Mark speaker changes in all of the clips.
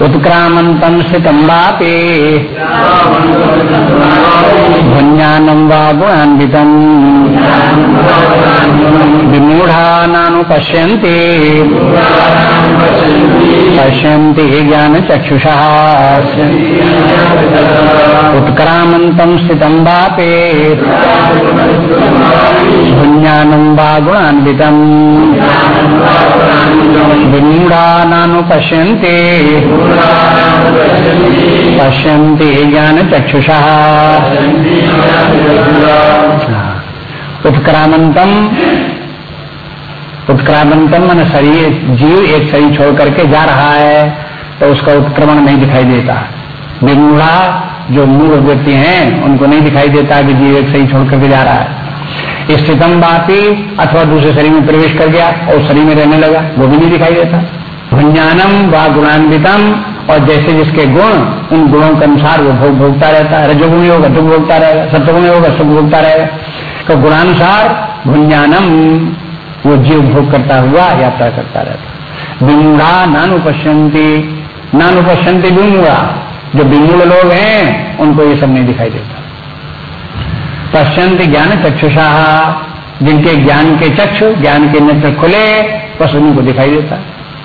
Speaker 1: उत्क्रामन्तं स्थितं वापि भुञ्जानं वा गुणान्वितम् विमूढानानुपश्यन्ति पश्यन्ति ज्ञानचक्षुषः उत्क्रामन्तं स्थितं वापि भुञ्जानं वा गुणान्वितम् विमूढानानुपश्यन्ति पश्यन्ति ज्ञानचक्षुषः उत्क्रामंतम उत्क्रामंतम मन शरीर जीव एक शरीर छोड़ करके जा रहा है तो उसका उत्क्रमण नहीं दिखाई देता। विमूढ़ा जो मूढ़ व्यक्ति हैं उनको नहीं दिखाई देता कि जीव एक शरीर छोड़ करके जा रहा है। स्थितम बापी अथवा दूसरे शरीर में प्रवेश कर गया और शरीर में रहने लगा वो भी नहीं दिखाई देता। भुञ्जानम व गुणान्वितम और जैसे जिसके गुण उन गुणों के अनुसार वो भोगता रहता है। रजोगुणी होगा दुख भोगता रहेगा, सत्वगुणी होगा सुख भोगता रहेगा। तो गुणानुसार भुञ्जानम वो जीव भोग करता हुआ यात्रा करता रहता। विमूढ़ा नानुपश्यन्ति नानुपश्यन्ति विमूढ़ा जो विमूढ़ लोग हैं उनको ये सब नहीं दिखाई देता। पश्यन्ति ज्ञान चक्षुषा जिनके ज्ञान के चक्षु ज्ञान के नेत्र खुले बस उनको दिखाई देता।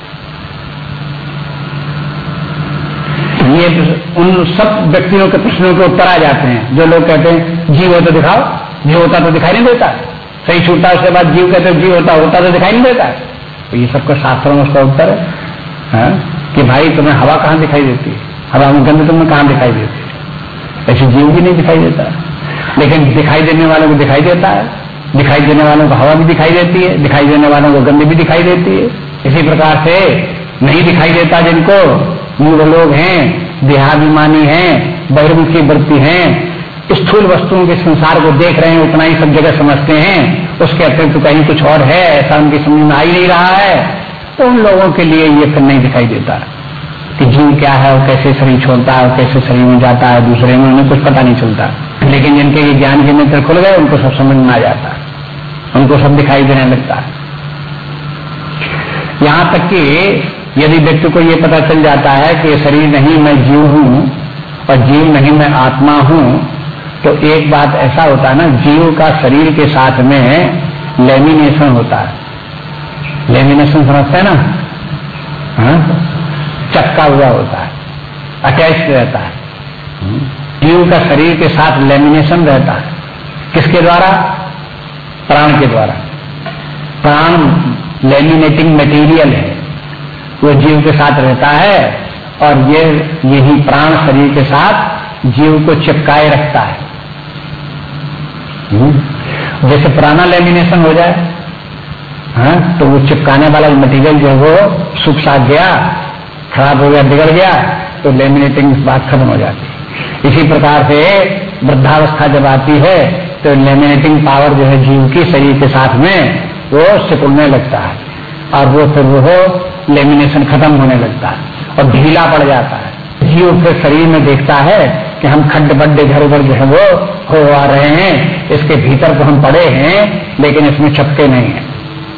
Speaker 1: ये उन सब व्यक्तियों के प्रश्नों के उत्तर आ जाते हैं। जो लोग कहते हैं जीव हो तो दिखाओ, जीव होता तो दिखाई नहीं देता, सही छूटता उसके बाद जीव कहते जीव होता तो दिखाई नहीं देता। तो ये सबका शास्त्रों में उसका उत्तर है कि भाई तुम्हें हवा कहाँ दिखाई देती है, हवा में गंध तुम्हें कहाँ दिखाई देती है, ऐसे जीव भी नहीं दिखाई देता। लेकिन दिखाई देने वालों को दिखाई देता है, दिखाई देने वालों को हवा भी दिखाई देती है, दिखाई देने वालों को गंध भी दिखाई देती है। इसी प्रकार से नहीं दिखाई देता जिनको मूढ़ लोग हैं, देहाभिमानी हैं, बहिर्मुखी वृत्ति हैं, स्थूल वस्तुओं के संसार को देख रहे हैं, उतना ही सब जगह समझते हैं, उसके अतिरिक्त तो कहीं कुछ और है ऐसा उनकी समझ में आ ही नहीं रहा है। तो उन लोगों के लिए ये फिर नहीं दिखाई देता कि जीव क्या है और कैसे शरीर छोड़ता है और कैसे शरीर में जाता है दूसरे में, उन्हें कुछ पता नहीं चलता। लेकिन जिनके ये ज्ञान के नेत्र खुल गए उनको सब समझ में आ जाता है, उनको सब दिखाई देने लगता है। यहां तक कि यदि व्यक्ति को ये पता चल जाता है कि शरीर नहीं मैं जीव हूं और जीव नहीं मैं आत्मा हूं, तो एक बात ऐसा होता है ना, जीव का शरीर के साथ में लेमिनेशन होता है। लेमिनेशन समझते हैं ना, चक्का हुआ होता है, अटैच रहता है। जीव का शरीर के साथ लेमिनेशन रहता है। किसके द्वारा? प्राण के द्वारा। प्राण लेमिनेटिंग मटेरियल है, वो जीव के साथ रहता है और यही प्राण शरीर के साथ जीव को चिपकाए रखता है। जैसे पुराना लेमिनेशन हो जाए तो वो चिपकाने वाला मटेरियल जो है वो सूख साख गया, खराब हो गया, बिगड़ गया, तो लेमिनेटिंग बात खत्म हो जाती है। इसी प्रकार से वृद्धावस्था जब आती है तो लेमिनेटिंग पावर जो है जीव की शरीर के साथ में वो सिकुड़ने लगता है और वो फिर वो लेमिनेशन खत्म होने लगता है और ढीला पड़ जाता है। जीव फिर शरीर में देखता है कि हम खड्ड बड्डे घर भर जो है वो हो आ रहे हैं, इसके भीतर तो हम पड़े हैं लेकिन इसमें चपके नहीं है।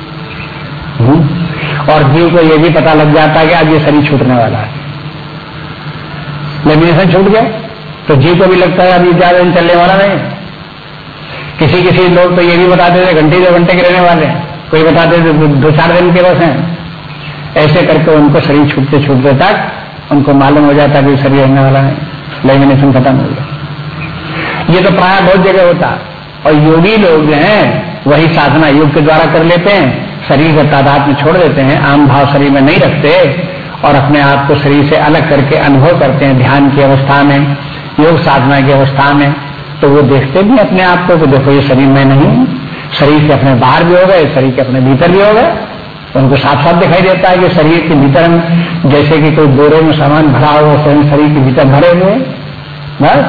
Speaker 1: और जीव को ये भी पता लग जाता है कि आज ये शरीर छूटने वाला है, लेमिनेशन छूट गया तो जीव को भी लगता है अब ये ज्यादा दिन चलने वाला नहीं। किसी किसी लोग तो ये भी बताते थे घंटे 2 घंटे के रहने वाले हैं, कोई बताते थे 2-4 दिन के बस हैं। ऐसे करके उनको शरीर छूटते छूटते तक उनको मालूम हो जाता है कि शरीर रहने वाला है, लेमिनेशन खत्म हो गया। ये तो प्राय बहुत जगह होता है। और योगी लोग जो हैं वही साधना योग के द्वारा कर लेते हैं, शरीर का तादाद में छोड़ देते हैं, आम भाव शरीर में नहीं रखते और अपने आप को शरीर से अलग करके अनुभव करते हैं ध्यान की अवस्था में, योग साधना की अवस्था में। तो वो देखते भी अपने आप को, देखो ये शरीर में नहीं, शरीर के अपने बाहर भी हो गए, शरीर के अपने भीतर भी हो गए। उनको साफ साफ दिखाई देता है कि शरीर के भीतर जैसे कि कोई बोरे में सामान भरा हो, स्वयं शरीर के भीतर भरे हुए। बस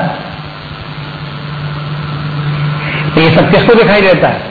Speaker 1: तो ये सब किसको दिखाई देता है?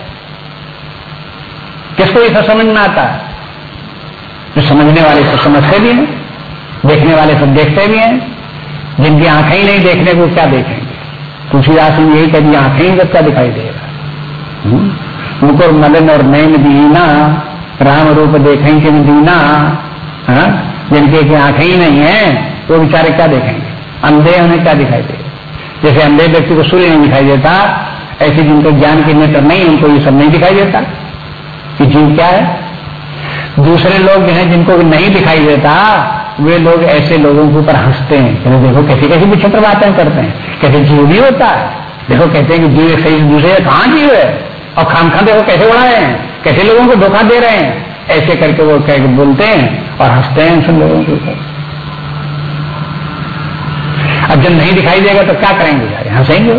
Speaker 1: किसको ये सब समझ में आता है? जो समझने वाले सब समझते भी हैं, देखने वाले सब देखते भी हैं। जिनकी आंखें ही नहीं देखने को क्या देखेंगे? तुलसीदास ने यही कह दिया, आंखें ही जब क्या दिखाई देगा। मुकुर मदन और नैन दीना, राम रूप देखें कि दीना। जिनके की आंखें ही नहीं है वो बेचारे क्या देखेंगे? अंधे उन्हें क्या दिखाई देगा? जैसे अंधे व्यक्ति को सूर्य नहीं दिखाई देता, ऐसे जिनको ज्ञान के नेत्र नहीं, उनको ये सब नहीं दिखाई देता कि जीव क्या है। दूसरे लोग जो हैं जिनको नहीं दिखाई देता, वे लोग ऐसे लोगों के ऊपर हंसते हैं, कहते देखो कैसी कैसी विचित्र बातें करते हैं, कैसे जीव भी होता है, देखो कहते हैं कि जीव एक सही से दूसरे कहाँ जीव है, और खामखा देखो कैसे उड़ाए हैं, कैसे लोगों को धोखा दे रहे हैं, ऐसे करके वो कह बोलते हैं और हंसते हैं सब लोगों के ऊपर। अब जब नहीं दिखाई देगा तो क्या करेंगे यार? हंसेंगे।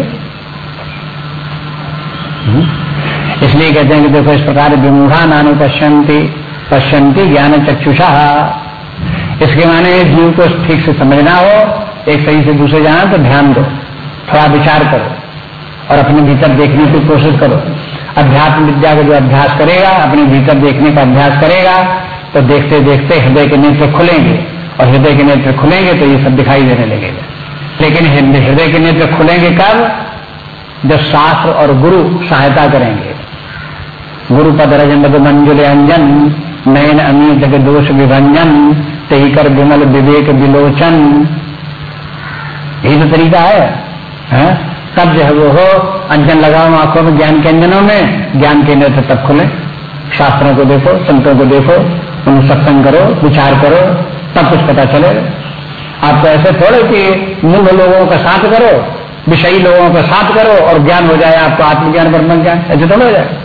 Speaker 1: इसलिए कहते हैं कि देखो इस प्रकार विमूढ़ा नानु पश्यंती ज्ञान चक्षुषा। इसके माने जीव को ठीक से समझना हो, एक सही से दूसरे जाना, तो ध्यान दो, थोड़ा विचार करो और अपने भीतर देखने की कोशिश करो। अध्यात्म विद्या का जो अभ्यास करेगा, अपने भीतर देखने का अभ्यास करेगा, तो देखते देखते हृदय के नेत्र खुलेंगे, और हृदय के नेत्र खुलेंगे तो ये सब दिखाई देने लगेगा। लेकिन हृदय के नेत्र खुलेंगे कब? जब शास्त्र और गुरु सहायता करेंगे। गुरु पद रजन मंजुल अंजन नयन अमी जग दोष विभंजन तही कर विमल विवेक विलोचन। यही तो तरीका है? तब जो है वो हो अंजन लगाओ आंखों में, ज्ञान के अंजनों में, ज्ञान के नेत्र तब खुले। शास्त्रों को देखो, संतों को देखो, उन्हें सत्संग करो, विचार करो, तब कुछ पता चले। आपको ऐसे थोड़े कि मूल लोगों का साथ करो, विषयी लोगों का साथ करो और ज्ञान हो जाए आपको, आत्मज्ञान ब्रह्म ज्ञान, ऐसे थोड़ा हो जाए।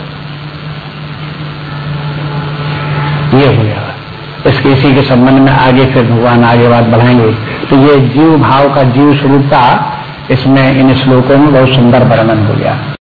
Speaker 1: ये हो गया। इसके इसी के संबंध में आगे फिर भगवान आगे बात बढ़ाएंगे। तो ये जीव भाव का, जीव स्वरूप का इसमें इन श्लोकों में बहुत सुंदर वर्णन हो गया।